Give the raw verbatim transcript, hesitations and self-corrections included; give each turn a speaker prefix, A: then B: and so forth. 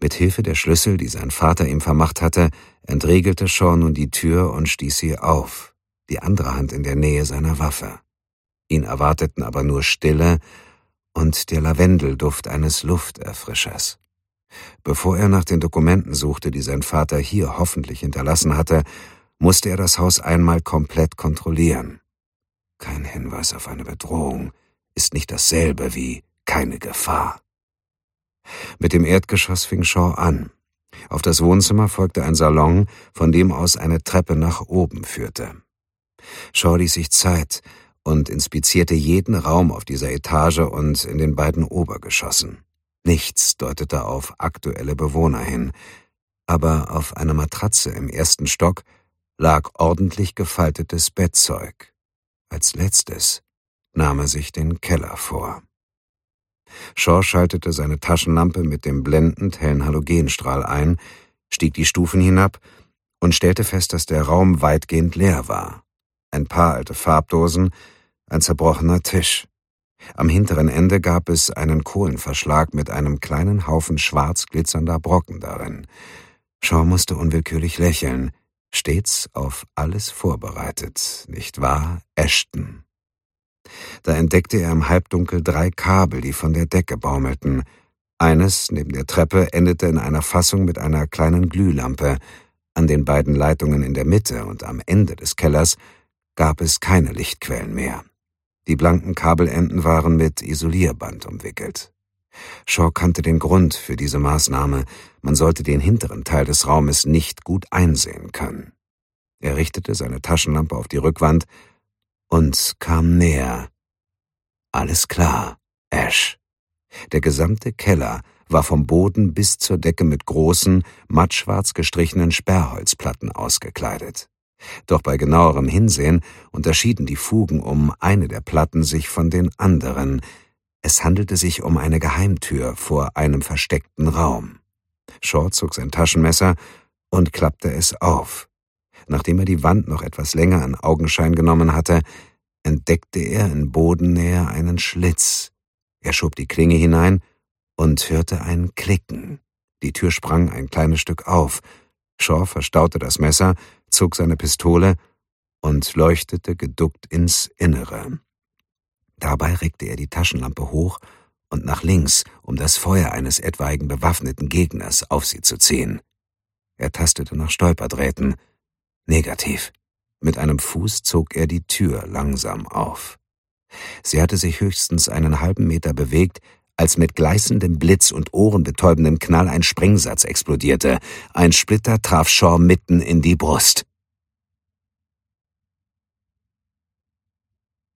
A: Mit Hilfe der Schlüssel, die sein Vater ihm vermacht hatte, entriegelte Shaw nun die Tür und stieß sie auf, die andere Hand in der Nähe seiner Waffe. Ihn erwarteten aber nur Stille und der Lavendelduft eines Lufterfrischers. Bevor er nach den Dokumenten suchte, die sein Vater hier hoffentlich hinterlassen hatte, musste er das Haus einmal komplett kontrollieren. Kein Hinweis auf eine Bedrohung ist nicht dasselbe wie keine Gefahr. Mit dem Erdgeschoss fing Shaw an. Auf das Wohnzimmer folgte ein Salon, von dem aus eine Treppe nach oben führte. Shaw ließ sich Zeit und inspizierte jeden Raum auf dieser Etage und in den beiden Obergeschossen. Nichts deutete auf aktuelle Bewohner hin, aber auf einer Matratze im ersten Stock lag ordentlich gefaltetes Bettzeug. Als letztes nahm er sich den Keller vor. Shaw schaltete seine Taschenlampe mit dem blendend hellen Halogenstrahl ein, stieg die Stufen hinab und stellte fest, dass der Raum weitgehend leer war. Ein paar alte Farbdosen, ein zerbrochener Tisch. Am hinteren Ende gab es einen Kohlenverschlag mit einem kleinen Haufen schwarz glitzernder Brocken darin. Shaw musste unwillkürlich lächeln, stets auf alles vorbereitet, nicht wahr, Ashton? Da entdeckte er im Halbdunkel drei Kabel, die von der Decke baumelten. Eines, neben der Treppe, endete in einer Fassung mit einer kleinen Glühlampe. An den beiden Leitungen in der Mitte und am Ende des Kellers gab es keine Lichtquellen mehr. Die blanken Kabelenden waren mit Isolierband umwickelt. Shaw kannte den Grund für diese Maßnahme. Man sollte den hinteren Teil des Raumes nicht gut einsehen können. Er richtete seine Taschenlampe auf die Rückwand und kam näher. Alles klar, Ash. Der gesamte Keller war vom Boden bis zur Decke mit großen, mattschwarz gestrichenen Sperrholzplatten ausgekleidet. Doch bei genauerem Hinsehen unterschieden die Fugen um eine der Platten sich von den anderen. Es handelte sich um eine Geheimtür vor einem versteckten Raum. Shaw zog sein Taschenmesser und klappte es auf. Nachdem er die Wand noch etwas länger in Augenschein genommen hatte, entdeckte er in Bodennähe einen Schlitz. Er schob die Klinge hinein und hörte ein Klicken. Die Tür sprang ein kleines Stück auf. Shaw verstaute das Messer, zog seine Pistole und leuchtete geduckt ins Innere. Dabei reckte er die Taschenlampe hoch und nach links, um das Feuer eines etwaigen bewaffneten Gegners auf sie zu ziehen. Er tastete nach Stolperdrähten. Negativ. Mit einem Fuß zog er die Tür langsam auf. Sie hatte sich höchstens einen halben Meter bewegt, als mit gleißendem Blitz und ohrenbetäubendem Knall ein Sprengsatz explodierte. Ein Splitter traf Shaw mitten in die Brust.